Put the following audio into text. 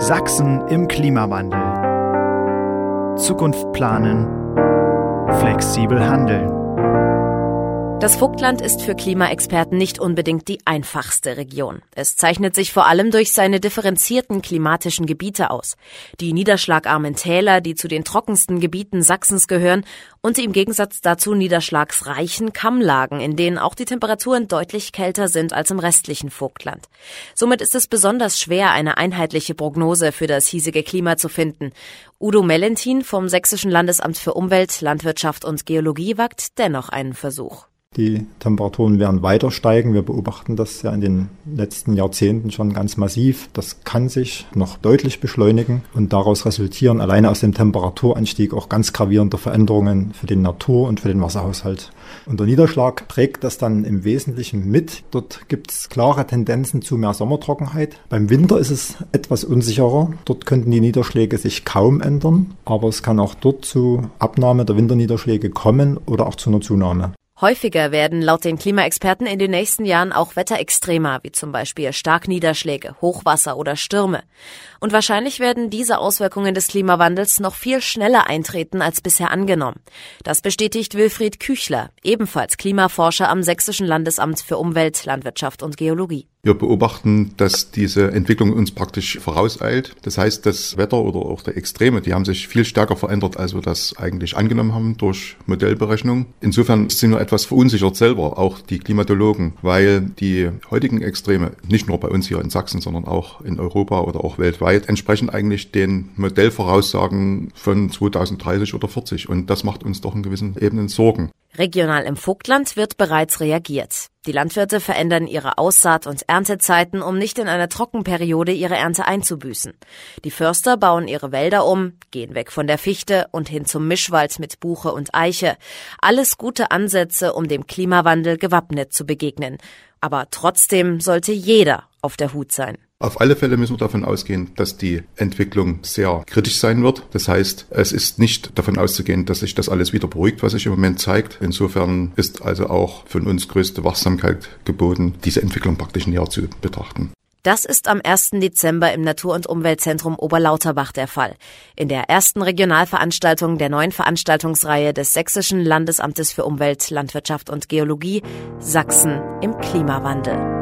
Sachsen im Klimawandel. Zukunft planen, flexibel handeln. Das Vogtland ist für Klimaexperten nicht unbedingt die einfachste Region. Es zeichnet sich vor allem durch seine differenzierten klimatischen Gebiete aus. Die niederschlagarmen Täler, die zu den trockensten Gebieten Sachsens gehören, und die im Gegensatz dazu niederschlagsreichen Kammlagen, in denen auch die Temperaturen deutlich kälter sind als im restlichen Vogtland. Somit ist es besonders schwer, eine einheitliche Prognose für das hiesige Klima zu finden. Udo Mellentin vom Sächsischen Landesamt für Umwelt, Landwirtschaft und Geologie wagt dennoch einen Versuch. Die Temperaturen werden weiter steigen. Wir beobachten das ja in den letzten Jahrzehnten schon ganz massiv. Das kann sich noch deutlich beschleunigen und daraus resultieren alleine aus dem Temperaturanstieg auch ganz gravierende Veränderungen für den Natur- und für den Wasserhaushalt. Und der Niederschlag prägt das dann im Wesentlichen mit. Dort gibt es klare Tendenzen zu mehr Sommertrockenheit. Beim Winter ist es etwas unsicherer. Dort könnten die Niederschläge sich kaum ändern, aber es kann auch dort zu Abnahme der Winterniederschläge kommen oder auch zu einer Zunahme. Häufiger werden laut den Klimaexperten in den nächsten Jahren auch Wetterextrema, wie zum Beispiel Starkniederschläge, Hochwasser oder Stürme. Und wahrscheinlich werden diese Auswirkungen des Klimawandels noch viel schneller eintreten als bisher angenommen. Das bestätigt Wilfried Küchler, ebenfalls Klimaforscher am Sächsischen Landesamt für Umwelt, Landwirtschaft und Geologie. Wir beobachten, dass diese Entwicklung uns praktisch vorauseilt. Das heißt, das Wetter oder auch die Extreme, die haben sich viel stärker verändert, als wir das eigentlich angenommen haben durch Modellberechnung. Insofern sind wir etwas verunsichert selber, auch die Klimatologen, weil die heutigen Extreme, nicht nur bei uns hier in Sachsen, sondern auch in Europa oder auch weltweit, entsprechen eigentlich den Modellvoraussagen von 2030 oder 40. Und das macht uns doch in gewissen Ebenen Sorgen. Regional im Vogtland wird bereits reagiert. Die Landwirte verändern ihre Aussaat- und Erntezeiten, um nicht in einer Trockenperiode ihre Ernte einzubüßen. Die Förster bauen ihre Wälder um, gehen weg von der Fichte und hin zum Mischwald mit Buche und Eiche. Alles gute Ansätze, um dem Klimawandel gewappnet zu begegnen. Aber trotzdem sollte jeder auf der Hut sein. Auf alle Fälle müssen wir davon ausgehen, dass die Entwicklung sehr kritisch sein wird. Das heißt, es ist nicht davon auszugehen, dass sich das alles wieder beruhigt, was sich im Moment zeigt. Insofern ist also auch von uns größte Wachsamkeit geboten, diese Entwicklung praktisch näher zu betrachten. Das ist am 1. Dezember im Natur- und Umweltzentrum Oberlauterbach der Fall. In der ersten Regionalveranstaltung der neuen Veranstaltungsreihe des Sächsischen Landesamtes für Umwelt, Landwirtschaft und Geologie, Sachsen im Klimawandel.